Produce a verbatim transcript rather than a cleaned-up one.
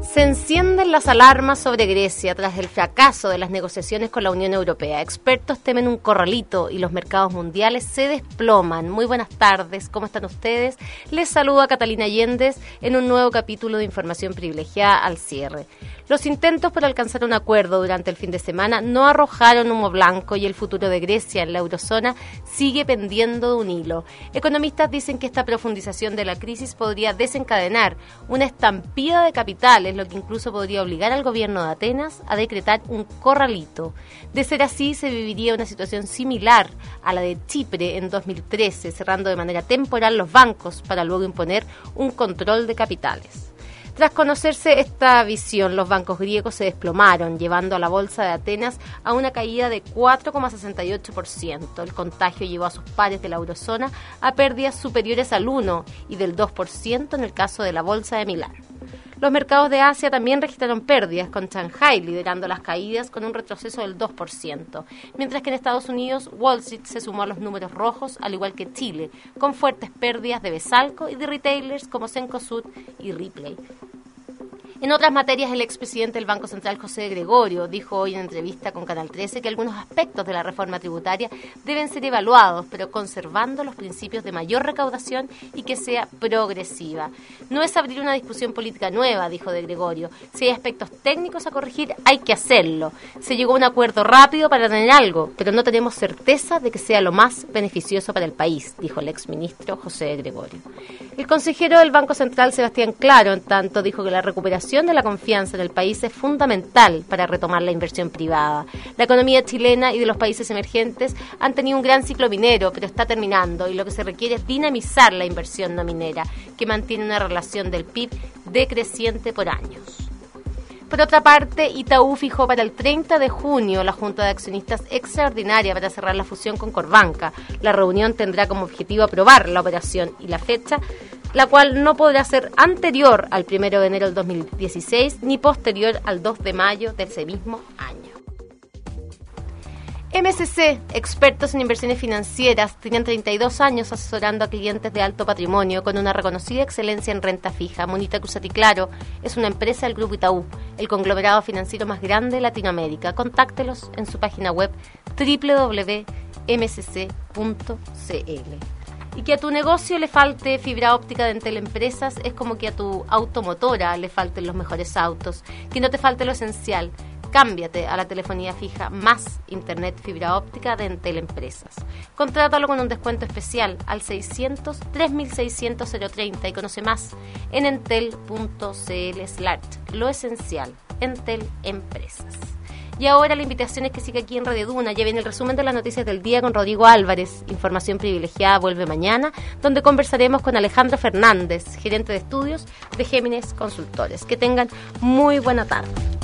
Se encienden las alarmas sobre Grecia tras el fracaso de las negociaciones con la Unión Europea. Expertos temen un corralito y los mercados mundiales se desploman. Muy buenas tardes, ¿cómo están ustedes? Les saluda Catalina Allendez en un nuevo capítulo de Información Privilegiada al cierre. Los intentos por alcanzar un acuerdo durante el fin de semana no arrojaron humo blanco y el futuro de Grecia en la eurozona sigue pendiendo de un hilo. Economistas dicen que esta profundización de la crisis podría desencadenar una estampida de capitales, lo que incluso podría obligar al gobierno de Atenas a decretar un corralito. De ser así, se viviría una situación similar a la de Chipre en dos mil trece, cerrando de manera temporal los bancos para luego imponer un control de capitales. Tras conocerse esta visión, los bancos griegos se desplomaron, llevando a la bolsa de Atenas a una caída de cuatro coma sesenta y ocho por ciento. El contagio llevó a sus pares de la eurozona a pérdidas superiores al uno por ciento y del dos por ciento en el caso de la bolsa de Milán. Los mercados de Asia también registraron pérdidas, con Shanghai liderando las caídas con un retroceso del dos por ciento, mientras que en Estados Unidos Wall Street se sumó a los números rojos, al igual que Chile, con fuertes pérdidas de Besalco y de retailers como Cencosud y Ripley. En otras materias, el expresidente del Banco Central, José Gregorio, dijo hoy en entrevista con Canal trece que algunos aspectos de la reforma tributaria deben ser evaluados, pero conservando los principios de mayor recaudación y que sea progresiva. No es abrir una discusión política nueva, dijo de Gregorio. Si hay aspectos técnicos a corregir, hay que hacerlo. Se llegó a un acuerdo rápido para tener algo, pero no tenemos certeza de que sea lo más beneficioso para el país, dijo el exministro José Gregorio. El consejero del Banco Central, Sebastián Claro, en tanto, dijo que la recuperación de la confianza en el país es fundamental para retomar la inversión privada. La economía chilena y de los países emergentes han tenido un gran ciclo minero, pero está terminando y lo que se requiere es dinamizar la inversión no minera, que mantiene una relación del P I B decreciente por años. Por otra parte, Itaú fijó para el treinta de junio la Junta de Accionistas Extraordinaria para cerrar la fusión con Corbanca. La reunión tendrá como objetivo aprobar la operación y la fecha, la cual no podrá ser anterior al primero de enero del dos mil dieciséis ni posterior al dos de mayo de ese mismo año. M S C, expertos en inversiones financieras, tienen treinta y dos años asesorando a clientes de alto patrimonio con una reconocida excelencia en renta fija. Monita Cruzati Claro es una empresa del Grupo Itaú, el conglomerado financiero más grande de Latinoamérica. Contáctelos en su página web doble u doble u doble u punto m s c punto c l. Y que a tu negocio le falte fibra óptica de Entel Empresas es como que a tu automotora le falten los mejores autos. Que no te falte lo esencial. Cámbiate a la telefonía fija más internet fibra óptica de Entel Empresas. Contrátalo con un descuento especial al seiscientos, tres mil seiscientos, cero treinta y conoce más en entel punto c l slash lo esencial. Entel Empresas. Y ahora la invitación es que siga aquí en Radio Duna. Ya viene el resumen de las noticias del día con Rodrigo Álvarez. Información Privilegiada vuelve mañana, donde conversaremos con Alejandro Fernández, gerente de estudios de Géminis Consultores. Que tengan muy buena tarde.